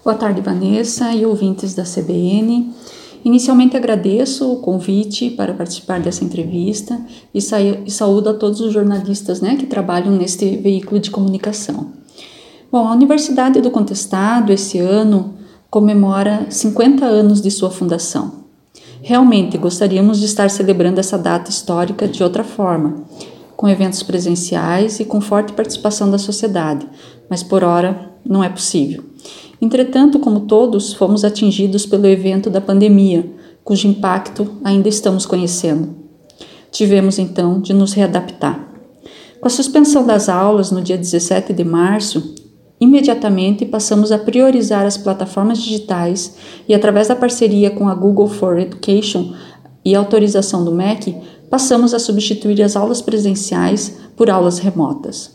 Boa tarde, Vanessa e ouvintes da CBN. Inicialmente agradeço o convite para participar dessa entrevista e saúdo a todos os jornalistas que trabalham neste veículo de comunicação. Bom, a Universidade do Contestado, esse ano, comemora 50 anos de sua fundação. Realmente gostaríamos de estar celebrando essa data histórica de outra forma, com eventos presenciais e com forte participação da sociedade, mas por hora não é possível. Entretanto, como todos, fomos atingidos pelo evento da pandemia, cujo impacto ainda estamos conhecendo. Tivemos, então, de nos readaptar. Com a suspensão das aulas no dia 17 de março, imediatamente passamos a priorizar as plataformas digitais e, através da parceria com a Google for Education e autorização do MEC, passamos a substituir as aulas presenciais por aulas remotas.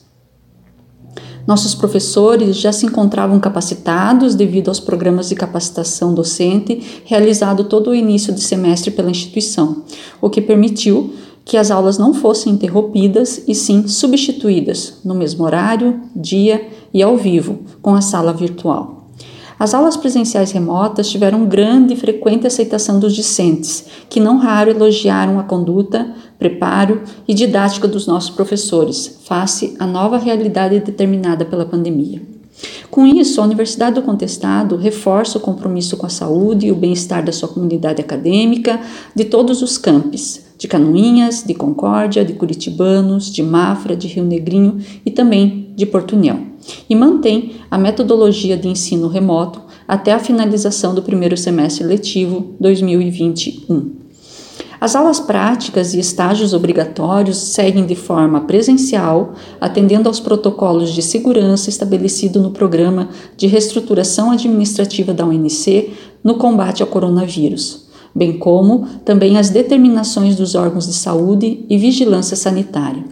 Nossos professores já se encontravam capacitados devido aos programas de capacitação docente realizado todo o início de semestre pela instituição, o que permitiu que as aulas não fossem interrompidas e sim substituídas no mesmo horário, dia e ao vivo, com a sala virtual. As aulas presenciais remotas tiveram grande e frequente aceitação dos discentes, que não raro elogiaram a conduta, preparo e didática dos nossos professores, face à nova realidade determinada pela pandemia. Com isso, a Universidade do Contestado reforça o compromisso com a saúde e o bem-estar da sua comunidade acadêmica de todos os campos, de Canoinhas, de Concórdia, de Curitibanos, de Mafra, de Rio Negrinho e também de Porto União, e mantém a metodologia de ensino remoto até a finalização do primeiro semestre letivo 2021. As aulas práticas e estágios obrigatórios seguem de forma presencial, atendendo aos protocolos de segurança estabelecidos no Programa de Reestruturação Administrativa da UNC no combate ao coronavírus, bem como também as determinações dos órgãos de saúde e vigilância sanitária.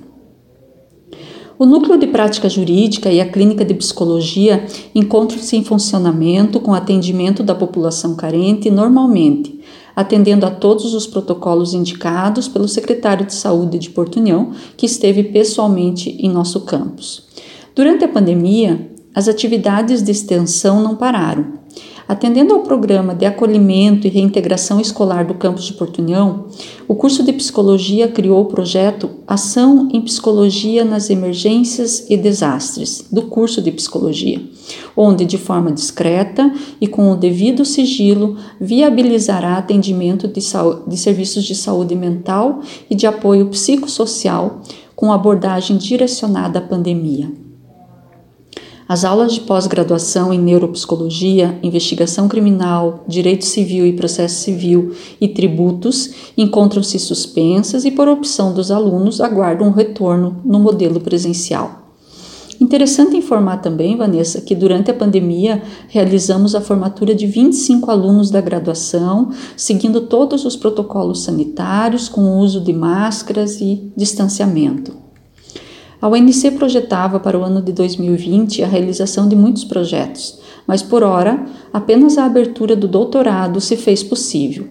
O Núcleo de Prática Jurídica e a Clínica de Psicologia encontram-se em funcionamento com atendimento da população carente normalmente, atendendo a todos os protocolos indicados pelo secretário de Saúde de Porto União, que esteve pessoalmente em nosso campus. Durante a pandemia, as atividades de extensão não pararam. Atendendo ao programa de acolhimento e reintegração escolar do campus de Porto União, o curso de Psicologia criou o projeto Ação em Psicologia nas Emergências e Desastres, do curso de Psicologia, onde, de forma discreta e com o devido sigilo, viabilizará atendimento de serviços de saúde mental e de apoio psicossocial com abordagem direcionada à pandemia. As aulas de pós-graduação em neuropsicologia, investigação criminal, direito civil e processo civil e tributos encontram-se suspensas e, por opção dos alunos, aguardam um retorno no modelo presencial. Interessante informar também, Vanessa, que durante a pandemia realizamos a formatura de 25 alunos da graduação, seguindo todos os protocolos sanitários, com o uso de máscaras e distanciamento. A UNC projetava para o ano de 2020 a realização de muitos projetos, mas por hora apenas a abertura do doutorado se fez possível.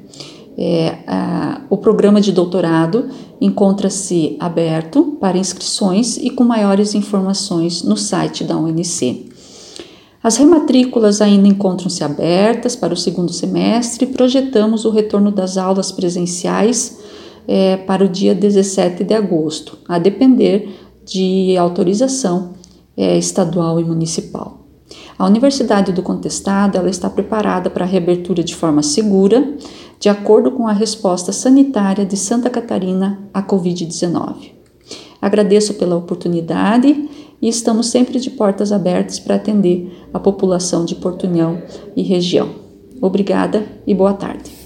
O programa de doutorado encontra-se aberto para inscrições e com maiores informações no site da UNC. As rematrículas ainda encontram-se abertas para o segundo semestre e projetamos o retorno das aulas presenciais para o dia 17 de agosto, a depender de autorização estadual e municipal. A Universidade do Contestado ela está preparada para a reabertura de forma segura, de acordo com a resposta sanitária de Santa Catarina à Covid-19. Agradeço pela oportunidade e estamos sempre de portas abertas para atender a população de Porto União e região. Obrigada e boa tarde.